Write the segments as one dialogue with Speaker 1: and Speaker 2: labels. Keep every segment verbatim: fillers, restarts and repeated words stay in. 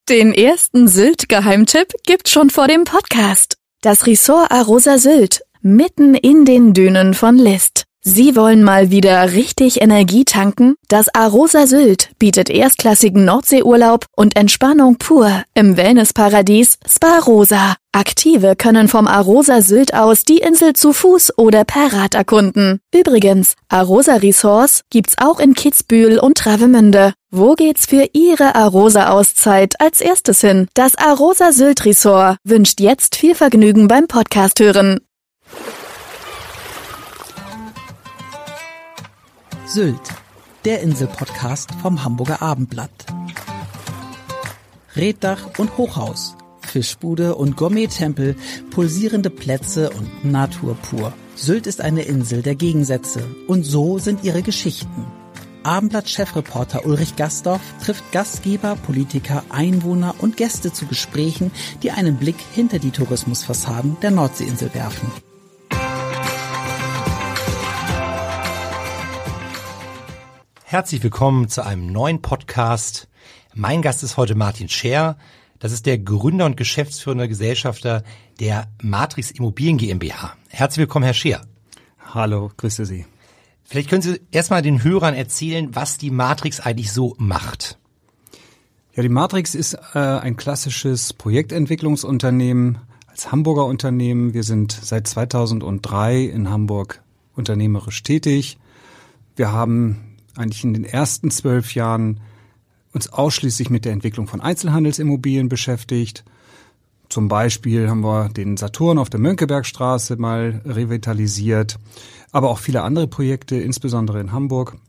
Speaker 1: Den ersten Sylt-Geheimtipp gibt's schon vor dem Podcast. Das Resort Arosa Sylt, mitten in den Dünen von List. Sie wollen mal wieder richtig Energie tanken? Das Arosa Sylt bietet erstklassigen Nordseeurlaub und Entspannung pur im Wellnessparadies Spa Rosa. Aktive können vom Arosa Sylt aus die Insel zu Fuß oder per Rad erkunden. Übrigens, Arosa Resorts gibt's auch in Kitzbühel und Travemünde. Wo geht's für Ihre Arosa-Auszeit als erstes hin? Das Arosa Sylt Resort wünscht jetzt viel Vergnügen beim Podcast hören.
Speaker 2: Sylt, der Insel-Podcast vom Hamburger Abendblatt. Reetdach und Hochhaus, Fischbude und Gourmet-Tempel, pulsierende Plätze und Natur pur. Sylt ist eine Insel der Gegensätze und so sind ihre Geschichten. Abendblatt-Chefreporter Ulrich Gastorf trifft Gastgeber, Politiker, Einwohner und Gäste zu Gesprächen, die einen Blick hinter die Tourismusfassaden der Nordseeinsel werfen.
Speaker 3: Herzlich willkommen zu einem neuen Podcast. Mein Gast ist heute Martin Scher. Das ist der Gründer und geschäftsführende Gesellschafter der Matrix Immobilien GmbH. Herzlich willkommen, Herr Scher.
Speaker 4: Hallo, grüße Sie.
Speaker 3: Vielleicht können Sie erstmal den Hörern erzählen, was die Matrix eigentlich so macht.
Speaker 4: Ja, die Matrix ist äh, ein klassisches Projektentwicklungsunternehmen als Hamburger Unternehmen. Wir sind seit zweitausenddrei in Hamburg unternehmerisch tätig. Wir haben eigentlich in den ersten zwölf Jahren uns ausschließlich mit der Entwicklung von Einzelhandelsimmobilien beschäftigt. Zum Beispiel haben wir den Saturn auf der Mönckebergstraße mal revitalisiert, aber auch viele andere Projekte, insbesondere in Hamburg.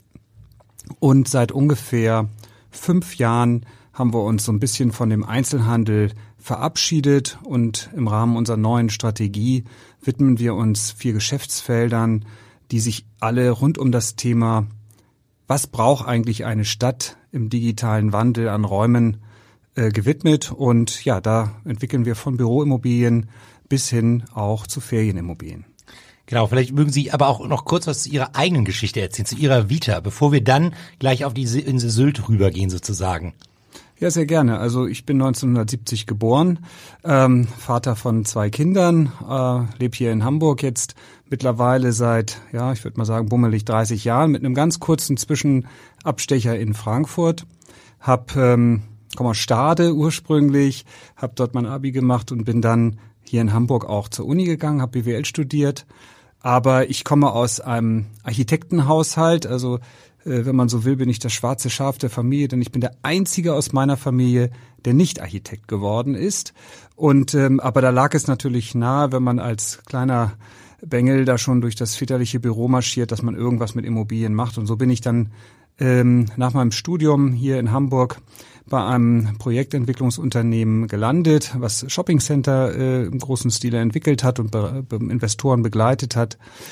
Speaker 4: Und seit ungefähr fünf Jahren haben wir uns so ein bisschen von dem Einzelhandel verabschiedet und im Rahmen unserer neuen Strategie widmen wir uns vier Geschäftsfeldern, die sich alle rund um das Thema Was braucht eigentlich eine Stadt im digitalen Wandel an Räumen äh, gewidmet? Und ja, da entwickeln wir von Büroimmobilien bis hin auch zu Ferienimmobilien.
Speaker 3: Genau, vielleicht mögen Sie aber auch noch kurz was zu Ihrer eigenen Geschichte erzählen, zu Ihrer Vita, bevor wir dann gleich auf die Insel Sylt rübergehen sozusagen.
Speaker 4: Ja, sehr gerne. Also ich bin neunzehnhundertsiebzig geboren, ähm, Vater von zwei Kindern, äh, lebe hier in Hamburg jetzt mittlerweile seit, ja, ich würde mal sagen, bummelig dreißig Jahren mit einem ganz kurzen Zwischenabstecher in Frankfurt. Hab, ähm, komme aus Stade ursprünglich, habe dort mein Abi gemacht und bin dann hier in Hamburg auch zur Uni gegangen, habe B W L studiert. Aber ich komme aus einem Architektenhaushalt, also wenn man so will, bin ich das schwarze Schaf der Familie, denn ich bin der Einzige aus meiner Familie, der nicht Architekt geworden ist. Und ähm, aber da lag es natürlich nahe, wenn man als kleiner Bengel da schon durch das väterliche Büro marschiert, dass man irgendwas mit Immobilien macht. Und so bin ich dann ähm, nach meinem Studium hier in Hamburg bei einem Projektentwicklungsunternehmen gelandet, was Shoppingcenter äh, im großen Stile entwickelt hat und be- be- Investoren begleitet hat.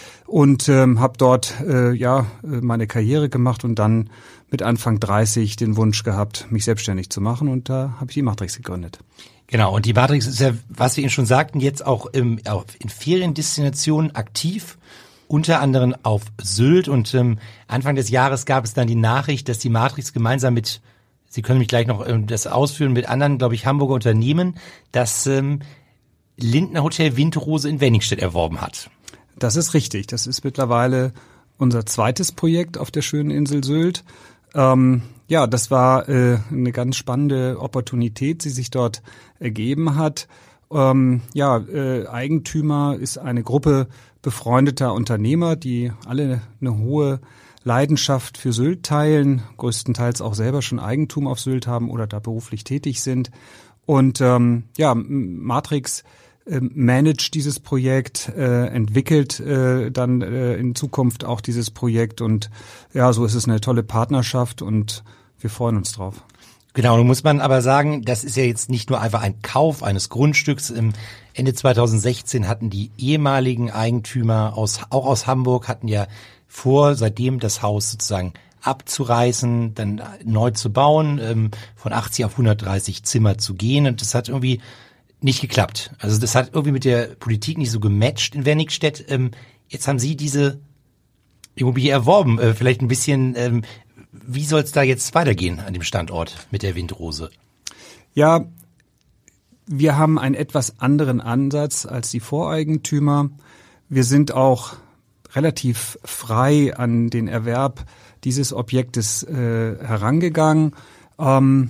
Speaker 4: Und ähm, habe dort äh, ja meine Karriere gemacht und dann mit Anfang dreißig den Wunsch gehabt, mich selbstständig zu machen. Und da habe ich die Matrix gegründet.
Speaker 3: Genau, und die Matrix ist ja, was wir Ihnen schon sagten, jetzt auch, im, auch in Feriendestinationen aktiv, unter anderem auf Sylt. Und ähm, Anfang des Jahres gab es dann die Nachricht, dass die Matrix gemeinsam mit, Sie können mich gleich noch ähm, das ausführen, mit anderen, glaube ich, Hamburger Unternehmen, das ähm, Lindner Hotel Winterrose in Wenningstedt erworben hat.
Speaker 4: Das ist richtig. Das ist mittlerweile unser zweites Projekt auf der schönen Insel Sylt. Ähm, ja, das war äh, eine ganz spannende Opportunität, die sich dort ergeben hat. Ähm, ja, äh, Eigentümer ist eine Gruppe befreundeter Unternehmer, die alle eine hohe Leidenschaft für Sylt teilen, größtenteils auch selber schon Eigentum auf Sylt haben oder da beruflich tätig sind. Und ähm, ja, Matrix managt dieses Projekt, äh, entwickelt äh, dann äh, in Zukunft auch dieses Projekt und ja, so ist es eine tolle Partnerschaft und wir freuen uns drauf.
Speaker 3: Genau, nun muss man aber sagen, das ist ja jetzt nicht nur einfach ein Kauf eines Grundstücks. Im Ende zweitausendsechzehn hatten die ehemaligen Eigentümer aus auch aus Hamburg hatten ja vor, seitdem das Haus sozusagen abzureißen, dann neu zu bauen, ähm, von achtzig auf hundertdreißig Zimmer zu gehen und das hat irgendwie nicht geklappt. Also das hat irgendwie mit der Politik nicht so gematcht in Wenningstedt. Ähm, jetzt haben Sie diese Immobilie erworben. Äh, vielleicht ein bisschen, ähm, wie soll es da jetzt weitergehen an dem Standort mit der Windrose?
Speaker 4: Ja, wir haben einen etwas anderen Ansatz als die Voreigentümer. Wir sind auch relativ frei an den Erwerb dieses Objektes äh, herangegangen. Ähm,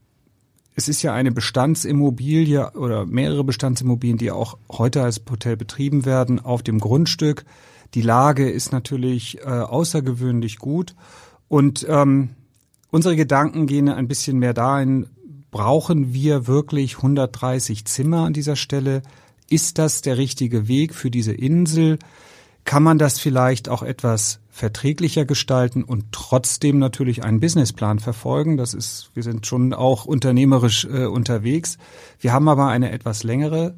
Speaker 4: es ist ja eine Bestandsimmobilie oder mehrere Bestandsimmobilien, die auch heute als Hotel betrieben werden, auf dem Grundstück. Die Lage ist natürlich äh, außergewöhnlich gut und ähm, unsere Gedanken gehen ein bisschen mehr dahin, brauchen wir wirklich hundertdreißig Zimmer an dieser Stelle? Ist das der richtige Weg für diese Insel? Kann man das vielleicht auch etwas verträglicher gestalten und trotzdem natürlich einen Businessplan verfolgen? Das ist, wir sind schon auch unternehmerisch äh, unterwegs. Wir haben aber eine etwas längere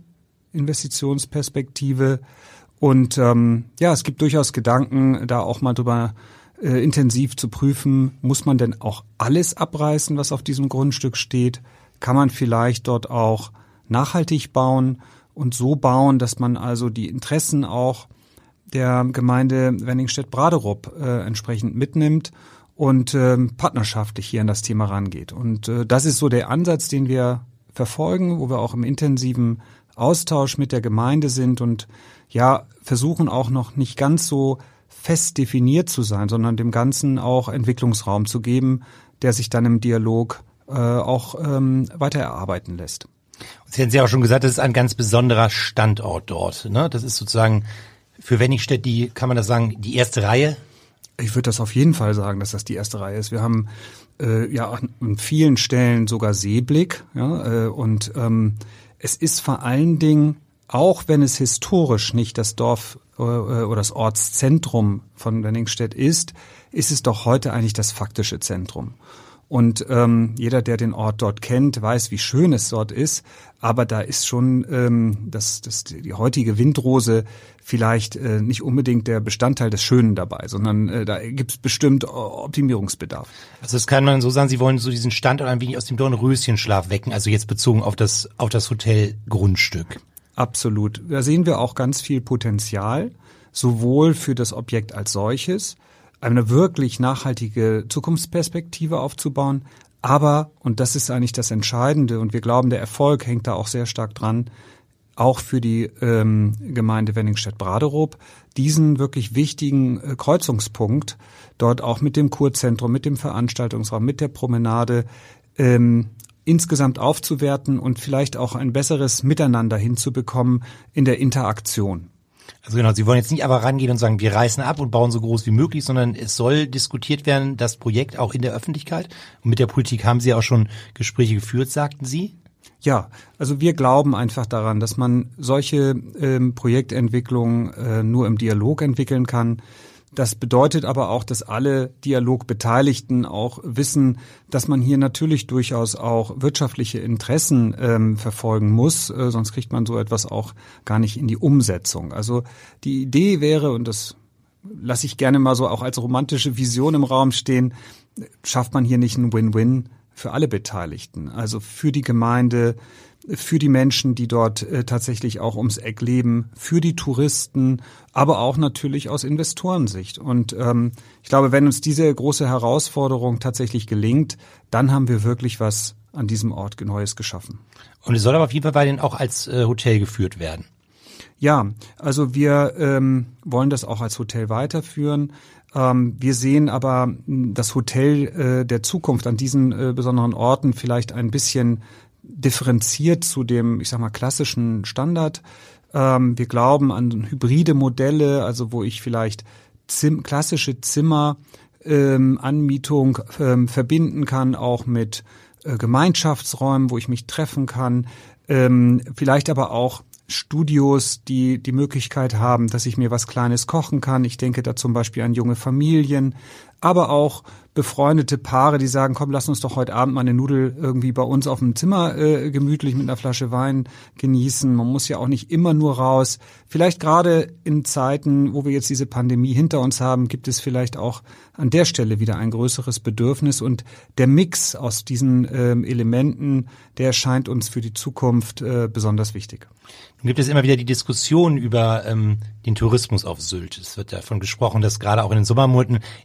Speaker 4: Investitionsperspektive und ähm, ja, es gibt durchaus Gedanken, da auch mal drüber äh, intensiv zu prüfen, muss man denn auch alles abreißen, was auf diesem Grundstück steht? Kann man vielleicht dort auch nachhaltig bauen und so bauen, dass man also die Interessen auch der Gemeinde Wenningstedt-Braderup äh, entsprechend mitnimmt und äh, partnerschaftlich hier an das Thema rangeht. Und äh, das ist so der Ansatz, den wir verfolgen, wo wir auch im intensiven Austausch mit der Gemeinde sind und ja versuchen auch noch nicht ganz so fest definiert zu sein, sondern dem Ganzen auch Entwicklungsraum zu geben, der sich dann im Dialog äh, auch ähm, weiter erarbeiten lässt.
Speaker 3: Und Sie haben ja auch schon gesagt, das ist ein ganz besonderer Standort dort, ne? Das ist sozusagen für Wenningstedt die, kann man das sagen, die erste Reihe?
Speaker 4: Ich würde das auf jeden Fall sagen, dass das die erste Reihe ist. Wir haben äh, ja an vielen Stellen sogar Seeblick, ja, äh, und ähm, es ist vor allen Dingen, auch wenn es historisch nicht das Dorf äh, oder das Ortszentrum von Wenningstedt ist, ist es doch heute eigentlich das faktische Zentrum. Und ähm, jeder, der den Ort dort kennt, weiß, wie schön es dort ist. Aber da ist schon ähm, das, das, die heutige Windrose vielleicht äh, nicht unbedingt der Bestandteil des Schönen dabei, sondern äh, da gibt es bestimmt Optimierungsbedarf.
Speaker 3: Also das kann man so sagen, Sie wollen so diesen Standort ein wenig aus dem Dornröschenschlaf wecken, also jetzt bezogen auf das, auf das Hotelgrundstück.
Speaker 4: Absolut. Da sehen wir auch ganz viel Potenzial, sowohl für das Objekt als solches, eine wirklich nachhaltige Zukunftsperspektive aufzubauen, aber, und das ist eigentlich das Entscheidende, und wir glauben, der Erfolg hängt da auch sehr stark dran, auch für die ähm, Gemeinde Wenningstedt-Braderup, diesen wirklich wichtigen äh, Kreuzungspunkt, dort auch mit dem Kurzentrum, mit dem Veranstaltungsraum, mit der Promenade, ähm, insgesamt aufzuwerten und vielleicht auch ein besseres Miteinander hinzubekommen in der Interaktion.
Speaker 3: Also genau, Sie wollen jetzt nicht aber rangehen und sagen, wir reißen ab und bauen so groß wie möglich, sondern es soll diskutiert werden, das Projekt auch in der Öffentlichkeit. Und mit der Politik haben Sie auch schon Gespräche geführt, sagten Sie?
Speaker 4: Ja, also wir glauben einfach daran, dass man solche ähm, Projektentwicklungen äh, nur im Dialog entwickeln kann. Das bedeutet aber auch, dass alle Dialogbeteiligten auch wissen, dass man hier natürlich durchaus auch wirtschaftliche Interessen ähm, verfolgen muss, äh, sonst kriegt man so etwas auch gar nicht in die Umsetzung. Also die Idee wäre, und das lasse ich gerne mal so auch als romantische Vision im Raum stehen, schafft man hier nicht ein Win-Win für alle Beteiligten, also für die Gemeinde, für die Menschen, die dort äh, tatsächlich auch ums Eck leben, für die Touristen, aber auch natürlich aus Investorensicht. Und ähm, ich glaube, wenn uns diese große Herausforderung tatsächlich gelingt, dann haben wir wirklich was an diesem Ort Neues geschaffen.
Speaker 3: Und es soll aber auf jeden Fall weiterhin auch als äh, Hotel geführt werden.
Speaker 4: Ja, also wir ähm, wollen das auch als Hotel weiterführen. Ähm, wir sehen aber das Hotel äh, der Zukunft an diesen äh, besonderen Orten vielleicht ein bisschen differenziert zu dem, ich sag mal, klassischen Standard. Ähm, wir glauben an hybride Modelle, also wo ich vielleicht Zim- klassische Zimmer ähm, Anmietung ähm, verbinden kann, auch mit äh, Gemeinschaftsräumen, wo ich mich treffen kann, ähm, vielleicht aber auch Studios, die die Möglichkeit haben, dass ich mir was Kleines kochen kann. Ich denke da zum Beispiel an junge Familien, aber auch befreundete Paare, die sagen, komm, lass uns doch heute Abend mal eine Nudel irgendwie bei uns auf dem Zimmer äh, gemütlich mit einer Flasche Wein genießen. Man muss ja auch nicht immer nur raus. Vielleicht gerade in Zeiten, wo wir jetzt diese Pandemie hinter uns haben, gibt es vielleicht auch an der Stelle wieder ein größeres Bedürfnis. Und der Mix aus diesen ähm, Elementen, der scheint uns für die Zukunft äh, besonders wichtig.
Speaker 3: Nun gibt es immer wieder die Diskussion über ähm, den Tourismus auf Sylt. Es wird davon gesprochen, dass gerade auch in den Sommermonaten immer sehr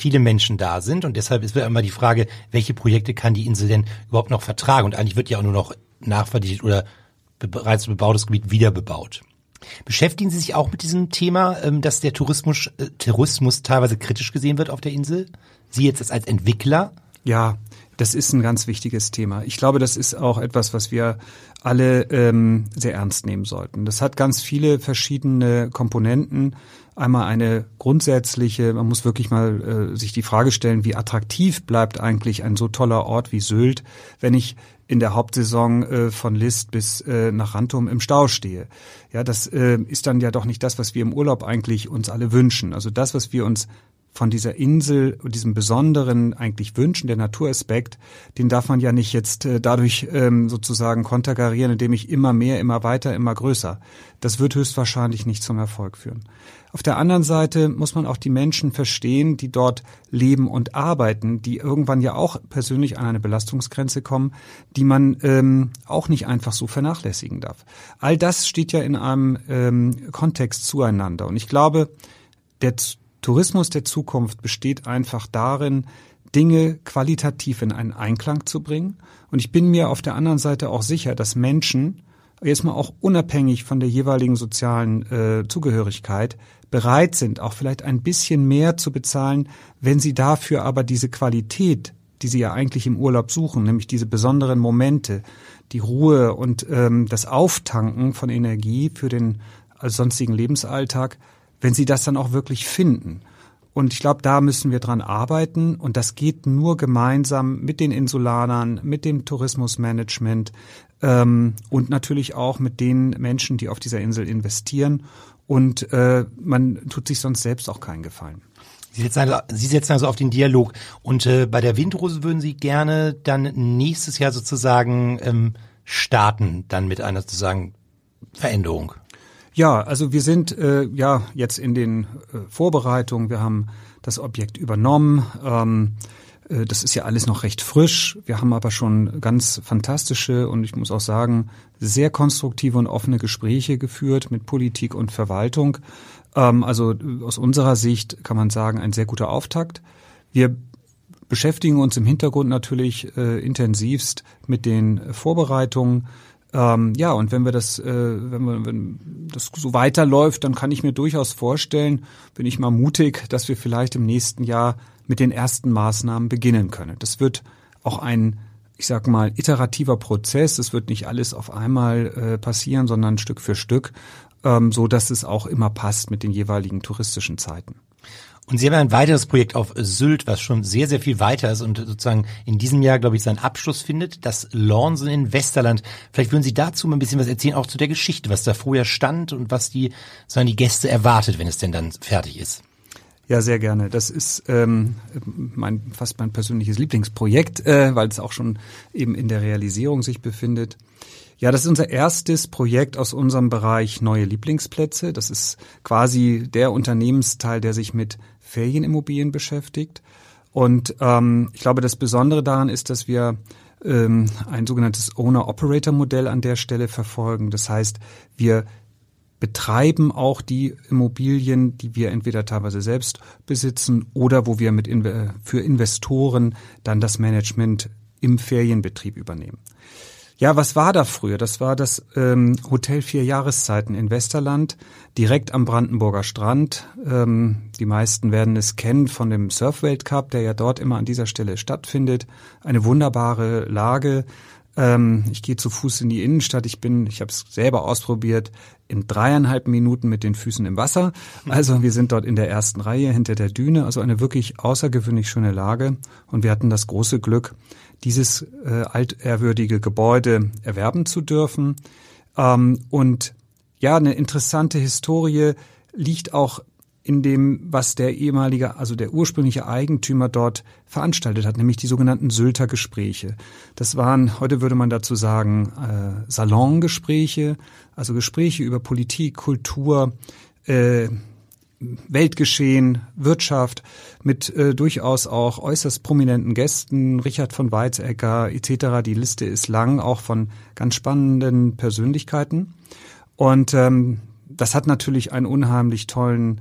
Speaker 3: viele Menschen da sind und deshalb ist immer die Frage, welche Projekte kann die Insel denn überhaupt noch vertragen? Und eigentlich wird ja auch nur noch nachverdichtet oder bereits bebautes Gebiet wieder bebaut. Beschäftigen Sie sich auch mit diesem Thema, dass der Tourismus, äh, Tourismus teilweise kritisch gesehen wird auf der Insel? Sie jetzt als Entwickler?
Speaker 4: Ja, das ist ein ganz wichtiges Thema. Ich glaube, das ist auch etwas, was wir alle ähm, sehr ernst nehmen sollten. Das hat ganz viele verschiedene Komponenten. Einmal eine grundsätzliche, man muss wirklich mal äh, sich die Frage stellen, wie attraktiv bleibt eigentlich ein so toller Ort wie Sylt, wenn ich in der Hauptsaison äh, von List bis äh, nach Rantum im Stau stehe. Ja, das äh, ist dann ja doch nicht das, was wir im Urlaub eigentlich uns alle wünschen. Also das, was wir uns von dieser Insel und diesem Besonderen eigentlich wünschen, der Naturaspekt, den darf man ja nicht jetzt äh, dadurch ähm, sozusagen konterkarieren, indem ich immer mehr, immer weiter, immer größer. Das wird höchstwahrscheinlich nicht zum Erfolg führen. Auf der anderen Seite muss man auch die Menschen verstehen, die dort leben und arbeiten, die irgendwann ja auch persönlich an eine Belastungsgrenze kommen, die man ähm, auch nicht einfach so vernachlässigen darf. All das steht ja in einem ähm, Kontext zueinander. Und ich glaube, der Tourismus der Zukunft besteht einfach darin, Dinge qualitativ in einen Einklang zu bringen. Und ich bin mir auf der anderen Seite auch sicher, dass Menschen, jetzt mal auch unabhängig von der jeweiligen sozialen äh, Zugehörigkeit, bereit sind, auch vielleicht ein bisschen mehr zu bezahlen, wenn sie dafür aber diese Qualität, die sie ja eigentlich im Urlaub suchen, nämlich diese besonderen Momente, die Ruhe und ähm, das Auftanken von Energie für den also sonstigen Lebensalltag, wenn sie das dann auch wirklich finden. Und ich glaube, da müssen wir dran arbeiten und das geht nur gemeinsam mit den Insulanern, mit dem Tourismusmanagement ähm, und natürlich auch mit den Menschen, die auf dieser Insel investieren. Und äh, man tut sich sonst selbst auch keinen Gefallen.
Speaker 3: Sie setzen also, Sie setzen also auf den Dialog. Und äh, bei der Windrose würden Sie gerne dann nächstes Jahr sozusagen ähm, starten, dann mit einer sozusagen Veränderung.
Speaker 4: Ja, also wir sind äh, ja jetzt in den äh, Vorbereitungen. Wir haben das Objekt übernommen. Ähm, äh, das ist ja alles noch recht frisch. Wir haben aber schon ganz fantastische und ich muss auch sagen, sehr konstruktive und offene Gespräche geführt mit Politik und Verwaltung. Ähm, also aus unserer Sicht kann man sagen, ein sehr guter Auftakt. Wir beschäftigen uns im Hintergrund natürlich äh, intensivst mit den Vorbereitungen. Ähm, ja, und wenn wir das, äh, wenn wir, wenn das so weiterläuft, dann kann ich mir durchaus vorstellen, bin ich mal mutig, dass wir vielleicht im nächsten Jahr mit den ersten Maßnahmen beginnen können. Das wird auch ein, ich sag mal, iterativer Prozess. Es wird nicht alles auf einmal äh, passieren, sondern Stück für Stück, ähm, so dass es auch immer passt mit den jeweiligen touristischen Zeiten.
Speaker 3: Und Sie haben ein weiteres Projekt auf Sylt, was schon sehr, sehr viel weiter ist und sozusagen in diesem Jahr, glaube ich, seinen Abschluss findet, das Lornsen in Westerland. Vielleicht würden Sie dazu mal ein bisschen was erzählen, auch zu der Geschichte, was da vorher stand und was die, sagen die Gäste erwartet, wenn es denn dann fertig ist.
Speaker 4: Ja, sehr gerne. Das ist ähm, mein fast mein persönliches Lieblingsprojekt, äh, weil es auch schon eben in der Realisierung sich befindet. Ja, das ist unser erstes Projekt aus unserem Bereich Neue Lieblingsplätze. Das ist quasi der Unternehmensteil, der sich mit Ferienimmobilien beschäftigt. Und ähm, ich glaube, das Besondere daran ist, dass wir ähm, ein sogenanntes Owner-Operator-Modell an der Stelle verfolgen. Das heißt, wir betreiben auch die Immobilien, die wir entweder teilweise selbst besitzen oder wo wir mit Inve- für Investoren dann das Management im Ferienbetrieb übernehmen. Ja, was war da früher? Das war das ähm, Hotel Vier Jahreszeiten in Westerland, direkt am Brandenburger Strand. Ähm, die meisten werden es kennen von dem Surf-Weltcup, der ja dort immer an dieser Stelle stattfindet. Eine wunderbare Lage. Ähm, ich gehe zu Fuß in die Innenstadt. Ich bin, ich habe es selber ausprobiert, in dreieinhalb Minuten mit den Füßen im Wasser. Also wir sind dort in der ersten Reihe hinter der Düne. Also eine wirklich außergewöhnlich schöne Lage. Und wir hatten das große Glück, dieses äh, altehrwürdige Gebäude erwerben zu dürfen. Ähm, und ja, eine interessante Historie liegt auch in dem, was der ehemalige, also der ursprüngliche Eigentümer dort veranstaltet hat, nämlich die sogenannten Sylter Gespräche. Das waren, heute würde man dazu sagen, äh, Salongespräche, also Gespräche über Politik, Kultur, äh, Weltgeschehen, Wirtschaft mit äh, durchaus auch äußerst prominenten Gästen, Richard von Weizsäcker et cetera. Die Liste ist lang, auch von ganz spannenden Persönlichkeiten. Und ähm, das hat natürlich einen unheimlich tollen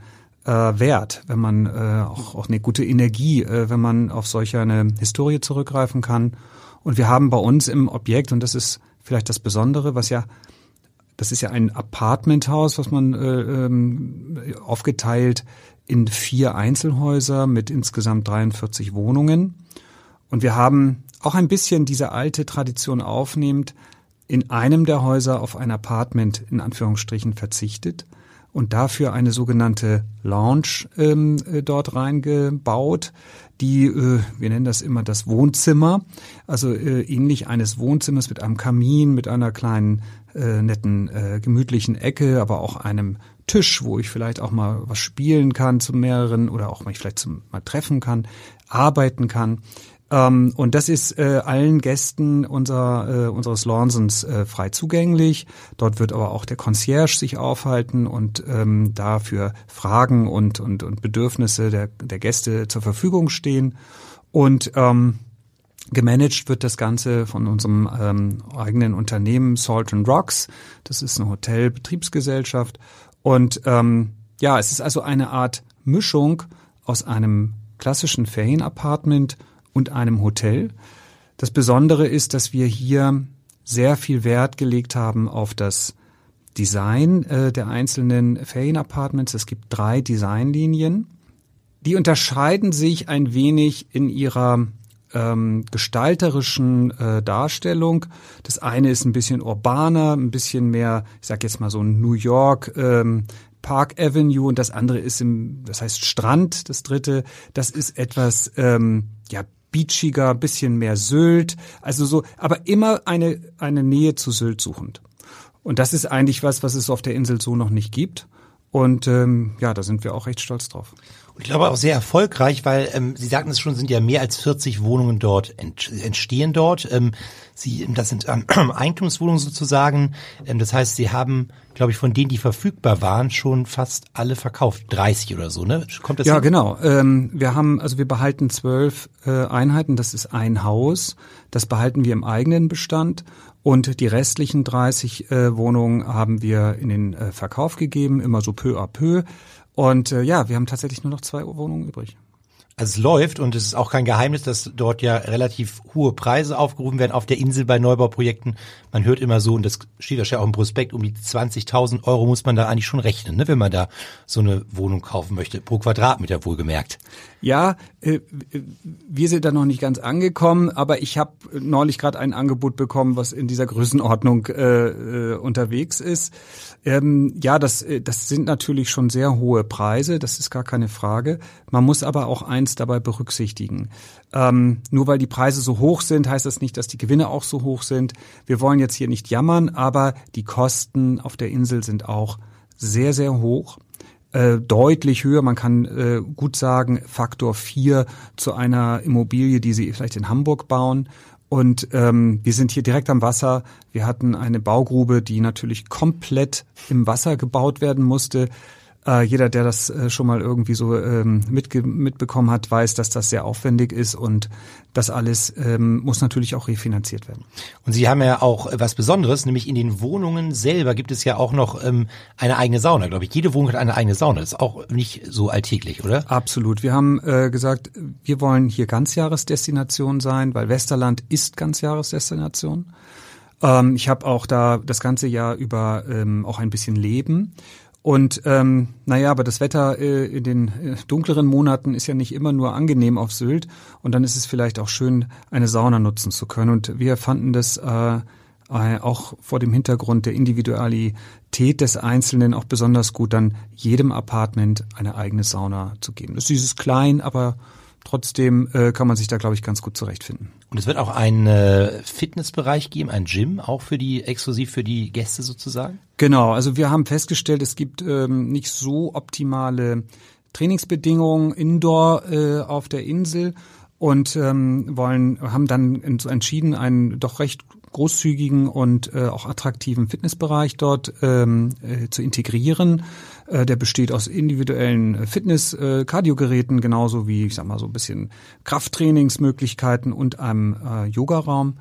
Speaker 4: äh, wert, wenn man äh, auch, auch eine gute Energie, äh, wenn man auf solch eine Historie zurückgreifen kann. Und wir haben bei uns im Objekt, und das ist vielleicht das Besondere, was ja, das ist ja ein Apartmenthaus, was man äh, ähm, aufgeteilt in vier Einzelhäuser mit insgesamt dreiundvierzig Wohnungen. Und wir haben auch ein bisschen diese alte Tradition aufnehmend in einem der Häuser auf ein Apartment in Anführungsstrichen verzichtet und dafür eine sogenannte Lounge ähm, dort reingebaut, die, äh, wir nennen das immer das Wohnzimmer, also äh, ähnlich eines Wohnzimmers mit einem Kamin, mit einer kleinen, äh, netten, äh, gemütlichen Ecke, aber auch einem Tisch, wo ich vielleicht auch mal was spielen kann zu mehreren oder auch mich vielleicht zum, mal treffen kann, arbeiten kann. Ähm, und das ist äh, allen Gästen unserer, äh, unseres Lawnsons äh, frei zugänglich. Dort wird aber auch der Concierge sich aufhalten und ähm, dafür Fragen und, und, und Bedürfnisse der, der Gäste zur Verfügung stehen. Und ähm, gemanagt wird das Ganze von unserem ähm, eigenen Unternehmen Salt and Rocks. Das ist eine Hotelbetriebsgesellschaft. Und ähm, ja, es ist also eine Art Mischung aus einem klassischen Ferienapartment und einem Hotel. Das Besondere ist, dass wir hier sehr viel Wert gelegt haben auf das Design äh, der einzelnen Ferienapartments. Es gibt drei Designlinien. Die unterscheiden sich ein wenig in ihrer ähm, gestalterischen äh, Darstellung. Das eine ist ein bisschen urbaner, ein bisschen mehr, ich sag jetzt mal so New York, ähm, Park Avenue, und das andere ist im, das heißt Strand, das dritte, das ist etwas, ähm, ja, beachiger, bisschen mehr Sylt, also so, aber immer eine, eine Nähe zu Sylt suchend. Und das ist eigentlich was, was es auf der Insel so noch nicht gibt. Und ähm, ja, da sind wir auch recht stolz drauf.
Speaker 3: Und ich glaube auch sehr erfolgreich, weil ähm, Sie sagten es schon, sind ja mehr als vierzig Wohnungen dort ent, entstehen dort. Ähm, Sie, das sind ähm, Eigentumswohnungen sozusagen. Ähm, das heißt, Sie haben, glaube ich, von denen, die verfügbar waren, schon fast alle verkauft. dreißig oder so, ne? Kommt das
Speaker 4: Ja,
Speaker 3: hin?
Speaker 4: genau. Ähm, wir haben, also wir behalten zwölf äh, Einheiten. Das ist ein Haus. Das behalten wir im eigenen Bestand. Und die restlichen dreißig äh, Wohnungen haben wir in den äh, Verkauf gegeben, immer so peu à peu. Und äh, ja, wir haben tatsächlich nur noch zwei Wohnungen übrig.
Speaker 3: Also es läuft, und es ist auch kein Geheimnis, dass dort ja relativ hohe Preise aufgerufen werden auf der Insel bei Neubauprojekten. Man hört immer so, und das steht ja auch im Prospekt, um die zwanzigtausend Euro muss man da eigentlich schon rechnen, ne, wenn man da so eine Wohnung kaufen möchte, pro Quadratmeter wohlgemerkt.
Speaker 4: Ja, äh, wir sind da noch nicht ganz angekommen, aber ich habe neulich gerade ein Angebot bekommen, was in dieser Größenordnung äh, äh, unterwegs ist. Ähm, ja, das, das sind natürlich schon sehr hohe Preise, das ist gar keine Frage. Man muss aber auch eins dabei berücksichtigen. Ähm, nur weil die Preise so hoch sind, heißt das nicht, dass die Gewinne auch so hoch sind. Wir wollen jetzt hier nicht jammern, aber die Kosten auf der Insel sind auch sehr, sehr hoch. Äh, deutlich höher, man kann äh, gut sagen, Faktor vier zu einer Immobilie, die Sie vielleicht in Hamburg bauen. Und ähm, wir sind hier direkt am Wasser. Wir hatten eine Baugrube, die natürlich komplett im Wasser gebaut werden musste. Äh, jeder, der das äh, schon mal irgendwie so ähm, mitge- mitbekommen hat, weiß, dass das sehr aufwendig ist, und das alles ähm, muss natürlich auch refinanziert werden.
Speaker 3: Und Sie haben ja auch was Besonderes, nämlich in den Wohnungen selber gibt es ja auch noch ähm, eine eigene Sauna, glaube ich. Jede Wohnung hat eine eigene Sauna. Das ist auch nicht so alltäglich, oder?
Speaker 4: Absolut. Wir haben äh, gesagt, wir wollen hier Ganzjahresdestination sein, weil Westerland ist Ganzjahresdestination. Ähm, ich habe auch da das ganze Jahr über ähm, auch ein bisschen Leben. Und ähm, naja, aber das Wetter äh, in den äh, dunkleren Monaten ist ja nicht immer nur angenehm auf Sylt. Und dann ist es vielleicht auch schön, eine Sauna nutzen zu können. Und wir fanden das äh, äh, auch vor dem Hintergrund der Individualität des Einzelnen auch besonders gut, dann jedem Apartment eine eigene Sauna zu geben. Das ist dieses klein, aber trotzdem äh, kann man sich da, glaube ich, ganz gut zurechtfinden.
Speaker 3: Und es wird auch einen äh, Fitnessbereich geben, ein Gym, auch für die, exklusiv für die Gäste sozusagen?
Speaker 4: Genau, also wir haben festgestellt, es gibt ähm, nicht so optimale Trainingsbedingungen indoor äh, auf der Insel, und ähm, wollen haben dann entschieden, einen doch recht großzügigen und äh, auch attraktiven Fitnessbereich dort ähm, äh, zu integrieren. Äh, der besteht aus individuellen Fitness-Cardio-Geräten, genauso wie, ich sag mal, so ein bisschen Krafttrainingsmöglichkeiten und einem äh, Yogaraum.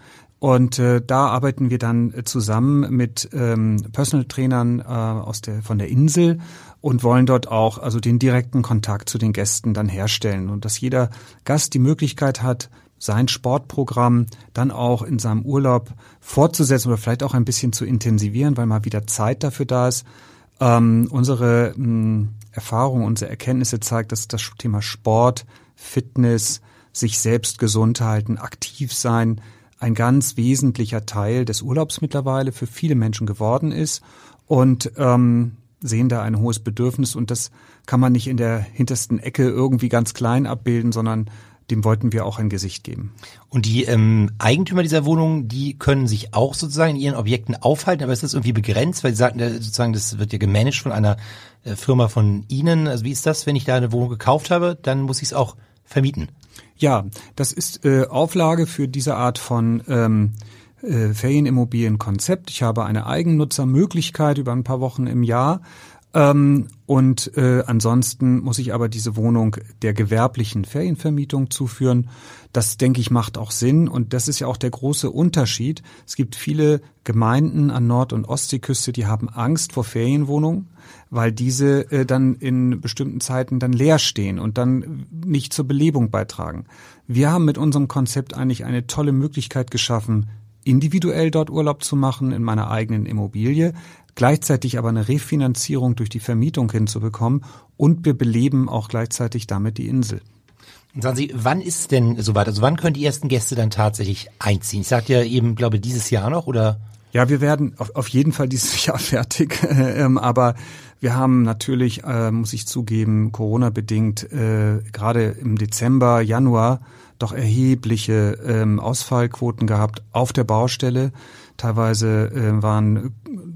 Speaker 4: Und äh, da arbeiten wir dann äh, zusammen mit ähm, Personal Trainern äh, aus der von der Insel und wollen dort auch also den direkten Kontakt zu den Gästen dann herstellen und dass jeder Gast die Möglichkeit hat, sein Sportprogramm dann auch in seinem Urlaub fortzusetzen oder vielleicht auch ein bisschen zu intensivieren, weil mal wieder Zeit dafür da ist. Ähm, unsere mh, Erfahrung, unsere Erkenntnisse zeigt, dass das Thema Sport, Fitness, sich selbst gesund halten, aktiv sein, ein ganz wesentlicher Teil des Urlaubs mittlerweile für viele Menschen geworden ist und ähm, sehen da ein hohes Bedürfnis und das kann man nicht in der hintersten Ecke irgendwie ganz klein abbilden, sondern dem wollten wir auch ein Gesicht geben.
Speaker 3: Und die ähm, Eigentümer dieser Wohnung, die können sich auch sozusagen in ihren Objekten aufhalten, aber ist das irgendwie begrenzt, weil Sie sagten, sozusagen, das wird ja gemanagt von einer äh, Firma von Ihnen. Also wie ist das, wenn ich da eine Wohnung gekauft habe, dann muss ich es auch vermieten?
Speaker 4: Ja, das ist äh, Auflage für diese Art von ähm, äh, Ferienimmobilienkonzept. Ich habe eine Eigennutzermöglichkeit über ein paar Wochen im Jahr ähm, und äh, ansonsten muss ich aber diese Wohnung der gewerblichen Ferienvermietung zuführen. Das, denke ich, macht auch Sinn und das ist ja auch der große Unterschied. Es gibt viele Gemeinden an Nord- und Ostseeküste, die haben Angst vor Ferienwohnungen, weil diese äh, dann in bestimmten Zeiten dann leer stehen und dann nicht zur Belebung beitragen. Wir haben mit unserem Konzept eigentlich eine tolle Möglichkeit geschaffen, individuell dort Urlaub zu machen in meiner eigenen Immobilie, gleichzeitig aber eine Refinanzierung durch die Vermietung hinzubekommen und wir beleben auch gleichzeitig damit die Insel.
Speaker 3: Und sagen Sie, wann ist es denn soweit? Also wann können die ersten Gäste dann tatsächlich einziehen? Ich sagte ja eben, glaube dieses Jahr noch, oder?
Speaker 4: Ja, wir werden auf, auf jeden Fall dieses Jahr fertig, ähm, aber wir haben natürlich, äh, muss ich zugeben, Corona-bedingt äh, gerade im Dezember, Januar doch erhebliche ähm, Ausfallquoten gehabt auf der Baustelle. Teilweise äh, waren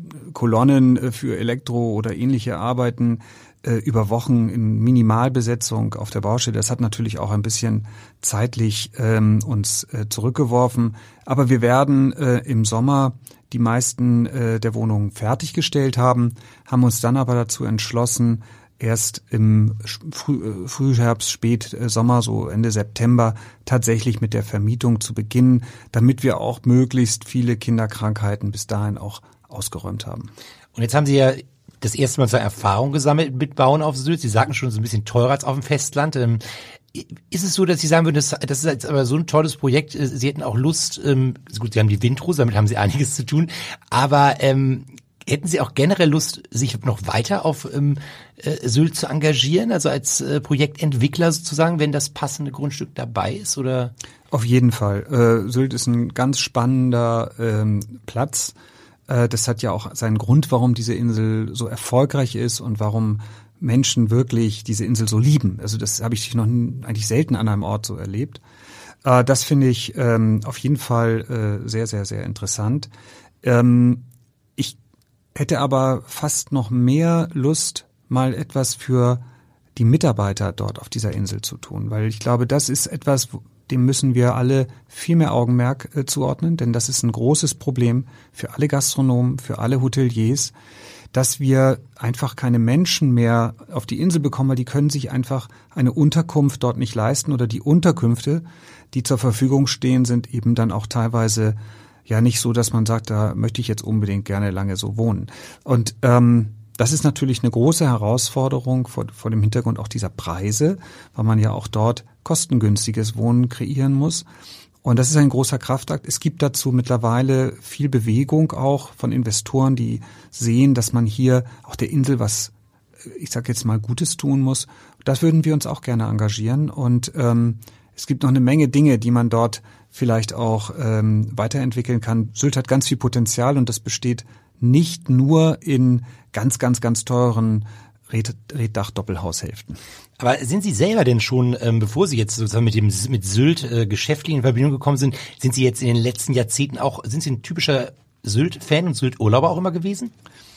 Speaker 4: Kolonnen für Elektro- oder ähnliche Arbeiten äh, über Wochen in Minimalbesetzung auf der Baustelle. Das hat natürlich auch ein bisschen zeitlich ähm, uns äh, zurückgeworfen. Aber wir werden äh, im Sommer die meisten äh, der Wohnungen fertiggestellt haben, haben uns dann aber dazu entschlossen, erst im Früh, Frühherbst, Spätsommer, so Ende September, tatsächlich mit der Vermietung zu beginnen, damit wir auch möglichst viele Kinderkrankheiten bis dahin auch ausgeräumt haben.
Speaker 3: Und jetzt haben Sie ja das erste Mal so Erfahrung gesammelt mit Bauen auf Sylt. Sie sagten schon, so ein bisschen teurer als auf dem Festland. Ähm, ist es so, dass Sie sagen würden, das, das ist jetzt aber so ein tolles Projekt, Sie hätten auch Lust, ähm, gut, Sie haben die Windrose, damit haben Sie einiges zu tun, aber ähm, hätten Sie auch generell Lust, sich noch weiter auf ähm, äh, Sylt zu engagieren, also als äh, Projektentwickler sozusagen, wenn das passende Grundstück dabei ist, oder?
Speaker 4: Auf jeden Fall. Äh, Sylt ist ein ganz spannender ähm, Platz. Äh, das hat ja auch seinen Grund, warum diese Insel so erfolgreich ist und warum Menschen wirklich diese Insel so lieben. Also das habe ich noch n- eigentlich selten an einem Ort so erlebt. Äh, das finde ich ähm, auf jeden Fall äh, sehr, sehr, sehr interessant. Ähm, ich hätte aber fast noch mehr Lust, mal etwas für die Mitarbeiter dort auf dieser Insel zu tun, weil ich glaube, das ist etwas, dem müssen wir alle viel mehr Augenmerk äh, zuordnen, denn das ist ein großes Problem für alle Gastronomen, für alle Hoteliers, dass wir einfach keine Menschen mehr auf die Insel bekommen, weil die können sich einfach eine Unterkunft dort nicht leisten oder die Unterkünfte, die zur Verfügung stehen, sind eben dann auch teilweise ja nicht so, dass man sagt, da möchte ich jetzt unbedingt gerne lange so wohnen. Und ähm, das ist natürlich eine große Herausforderung vor, vor dem Hintergrund auch dieser Preise, weil man ja auch dort kostengünstiges Wohnen kreieren muss. Und das ist ein großer Kraftakt. Es gibt dazu mittlerweile viel Bewegung auch von Investoren, die sehen, dass man hier auch der Insel was, ich sage jetzt mal, Gutes tun muss. Das würden wir uns auch gerne engagieren. Und ähm, es gibt noch eine Menge Dinge, die man dort vielleicht auch ähm, weiterentwickeln kann. Sylt hat ganz viel Potenzial und das besteht nicht nur in ganz, ganz, ganz teuren Red- Reddach-Doppelhaushälften.
Speaker 3: Aber sind Sie selber denn schon, ähm, bevor Sie jetzt sozusagen mit dem mit Sylt äh, geschäftlich in Verbindung gekommen sind, sind Sie jetzt in den letzten Jahrzehnten auch, sind Sie ein typischer Sylt-Fan und Sylt-Urlauber auch immer gewesen?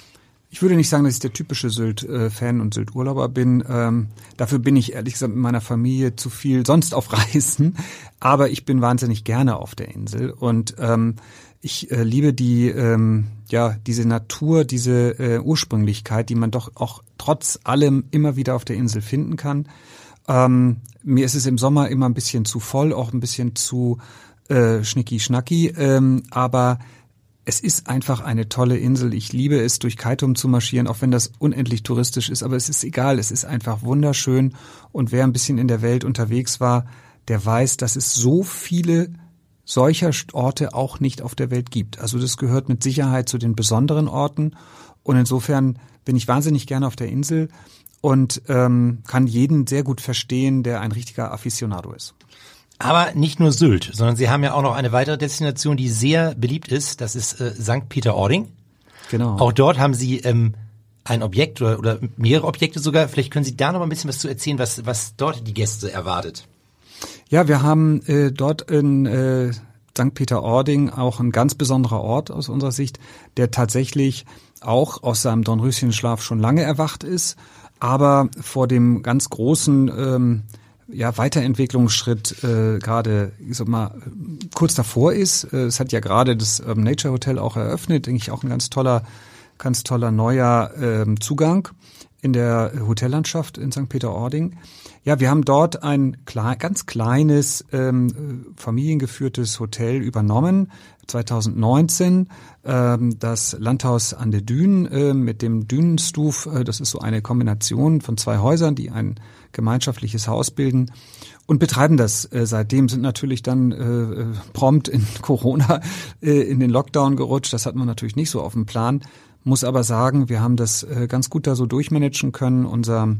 Speaker 4: Ich würde nicht sagen, dass ich der typische Sylt-Fan und Sylt-Urlauber bin. Ähm, dafür bin ich ehrlich gesagt mit meiner Familie zu viel sonst auf Reisen. Aber ich bin wahnsinnig gerne auf der Insel und ähm, ich äh, liebe die, ähm, ja, diese Natur, diese äh, Ursprünglichkeit, die man doch auch trotz allem immer wieder auf der Insel finden kann. Ähm, mir ist es im Sommer immer ein bisschen zu voll, auch ein bisschen zu äh, schnicki-schnacki, ähm, aber es ist einfach eine tolle Insel. Ich liebe es, durch Kaitum zu marschieren, auch wenn das unendlich touristisch ist. Aber es ist egal, es ist einfach wunderschön. Und wer ein bisschen in der Welt unterwegs war, der weiß, dass es so viele solcher Orte auch nicht auf der Welt gibt. Also das gehört mit Sicherheit zu den besonderen Orten. Und insofern bin ich wahnsinnig gerne auf der Insel und ähm, kann jeden sehr gut verstehen, der ein richtiger Aficionado ist.
Speaker 3: Aber nicht nur Sylt, sondern Sie haben ja auch noch eine weitere Destination, die sehr beliebt ist. Das ist äh, Sankt Peter-Ording.
Speaker 4: Genau.
Speaker 3: Auch dort haben Sie ähm, ein Objekt oder, oder mehrere Objekte sogar. Vielleicht können Sie da noch mal ein bisschen was zu erzählen, was, was dort die Gäste erwartet.
Speaker 4: Ja, wir haben äh, dort in äh, Sankt Peter-Ording auch ein ganz besonderer Ort aus unserer Sicht, der tatsächlich auch aus seinem Dornröschenschlaf schon lange erwacht ist, aber vor dem ganz großen ähm, ja, Weiterentwicklungsschritt äh, gerade, ich sag mal, kurz davor ist. Äh, es hat ja gerade das Urban Nature Hotel auch eröffnet, denke ich, auch ein ganz toller, ganz toller neuer ähm, Zugang in der Hotellandschaft in Sankt Peter-Ording. Ja, wir haben dort ein klein, ganz kleines ähm, familiengeführtes Hotel übernommen, zwanzig neunzehn, ähm, das Landhaus an der Dünen äh, mit dem Dünenstuf. Äh, das ist so eine Kombination von zwei Häusern, die ein gemeinschaftliches Haus bilden und betreiben das äh, seitdem, sind natürlich dann äh, prompt in Corona äh, in den Lockdown gerutscht. Das hat man natürlich nicht so auf dem Plan, muss aber sagen, wir haben das äh, ganz gut da so durchmanagen können. Unser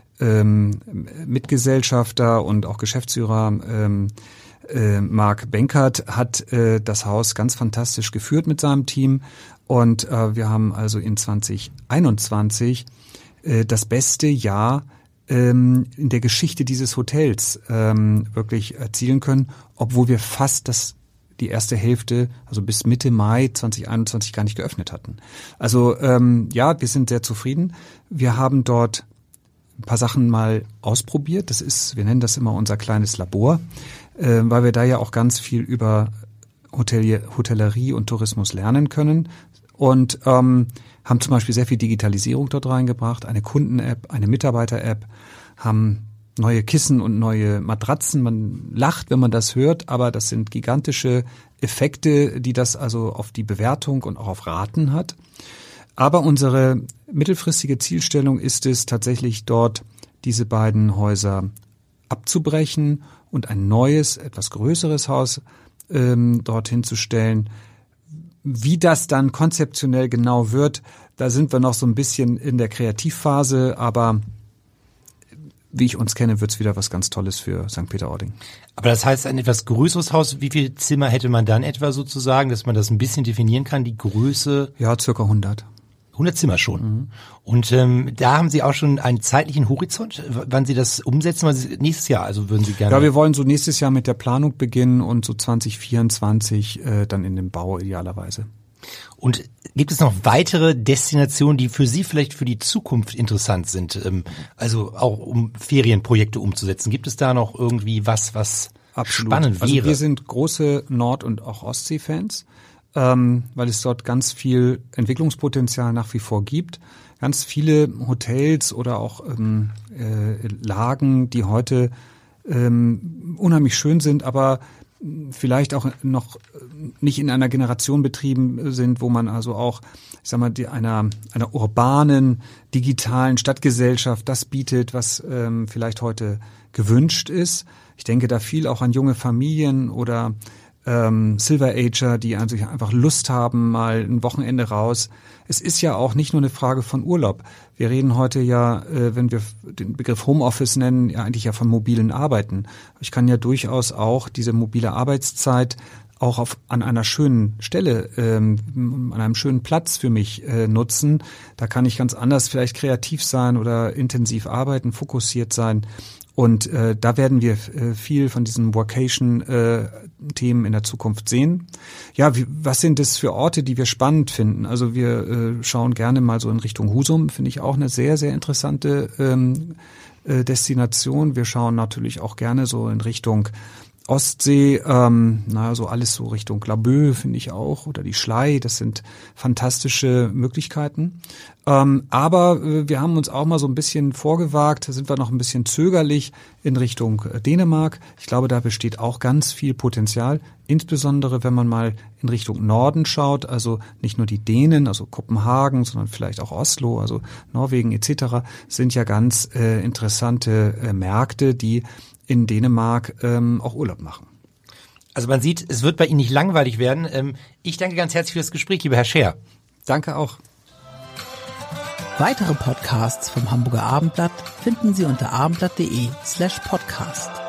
Speaker 4: ähm, Mitgesellschafter und auch Geschäftsführer ähm, äh, Marc Benkert hat äh, das Haus ganz fantastisch geführt mit seinem Team und äh, wir haben also in zwanzig einundzwanzig äh, das beste Jahr ähm, in der Geschichte dieses Hotels ähm, wirklich erzielen können, obwohl wir fast das die erste Hälfte, also bis Mitte Mai zwanzig einundzwanzig gar nicht geöffnet hatten. Also ähm, ja, wir sind sehr zufrieden. Wir haben dort ein paar Sachen mal ausprobiert. Das ist, wir nennen das immer unser kleines Labor, äh, weil wir da ja auch ganz viel über Hotelier, Hotellerie und Tourismus lernen können und ähm, haben zum Beispiel sehr viel Digitalisierung dort reingebracht, eine Kunden-App, eine Mitarbeiter-App, haben neue Kissen und neue Matratzen. Man lacht, wenn man das hört, aber das sind gigantische Effekte, die das also auf die Bewertung und auch auf Raten hat. Aber unsere mittelfristige Zielstellung ist es tatsächlich dort, diese beiden Häuser abzubrechen und ein neues, etwas größeres Haus ähm, dorthin zu stellen. Wie das dann konzeptionell genau wird, da sind wir noch so ein bisschen in der Kreativphase, aber wie ich uns kenne, wird's wieder was ganz Tolles für Sankt Peter-Ording.
Speaker 3: Aber das heißt, ein etwas größeres Haus, wie viele Zimmer hätte man dann etwa sozusagen, dass man das ein bisschen definieren kann, die Größe?
Speaker 4: Ja, circa hundert.
Speaker 3: hundert Zimmer schon. Mhm. Und ähm, da haben Sie auch schon einen zeitlichen Horizont, wann Sie das umsetzen? Weil Sie, nächstes Jahr, also würden Sie gerne...
Speaker 4: Ja, wir wollen so nächstes Jahr mit der Planung beginnen und so zwanzig vierundzwanzig äh, dann in den Bau idealerweise.
Speaker 3: Und gibt es noch weitere Destinationen, die für Sie vielleicht für die Zukunft interessant sind? Also auch um Ferienprojekte umzusetzen. Gibt es da noch irgendwie was, was Absolut. spannend wäre?
Speaker 4: Also wir sind große Nord- und auch Ostsee-Fans, ähm, weil es dort ganz viel Entwicklungspotenzial nach wie vor gibt. Ganz viele Hotels oder auch ähm, äh, Lagen, die heute ähm, unheimlich schön sind, aber vielleicht auch noch nicht in einer Generation betrieben sind, wo man also auch, ich sag mal, die, einer einer urbanen, digitalen Stadtgesellschaft das bietet, was ähm, vielleicht heute gewünscht ist. Ich denke da viel auch an junge Familien oder ähm, Silver-Ager, die also einfach Lust haben, mal ein Wochenende raus. Es ist ja auch nicht nur eine Frage von Urlaub. Wir reden heute ja, äh, wenn wir den Begriff Homeoffice nennen, ja eigentlich ja von mobilen Arbeiten. Ich kann ja durchaus auch diese mobile Arbeitszeit auch auf an einer schönen Stelle, ähm, an einem schönen Platz für mich äh, nutzen. Da kann ich ganz anders vielleicht kreativ sein oder intensiv arbeiten, fokussiert sein. Und äh, da werden wir äh, viel von diesen Workation-Themen äh, in der Zukunft sehen. Ja, wie, was sind das für Orte, die wir spannend finden? Also wir äh, schauen gerne mal so in Richtung Husum, finde ich auch eine sehr, sehr interessante ähm, äh, Destination. Wir schauen natürlich auch gerne so in Richtung Ostsee, ähm, na so alles so Richtung Laboe finde ich auch oder die Schlei, das sind fantastische Möglichkeiten. Ähm, aber äh, wir haben uns auch mal so ein bisschen vorgewagt, da sind wir noch ein bisschen zögerlich in Richtung äh, Dänemark. Ich glaube, da besteht auch ganz viel Potenzial, insbesondere wenn man mal in Richtung Norden schaut, also nicht nur die Dänen, also Kopenhagen, sondern vielleicht auch Oslo, also Norwegen et cetera, sind ja ganz äh, interessante äh, Märkte, die in Dänemark ähm, auch Urlaub machen.
Speaker 3: Also man sieht, es wird bei Ihnen nicht langweilig werden. Ähm, ich danke ganz herzlich für das Gespräch, lieber Herr Scher.
Speaker 4: Danke auch.
Speaker 2: Weitere Podcasts vom Hamburger Abendblatt finden Sie unter abendblatt.de slash podcast.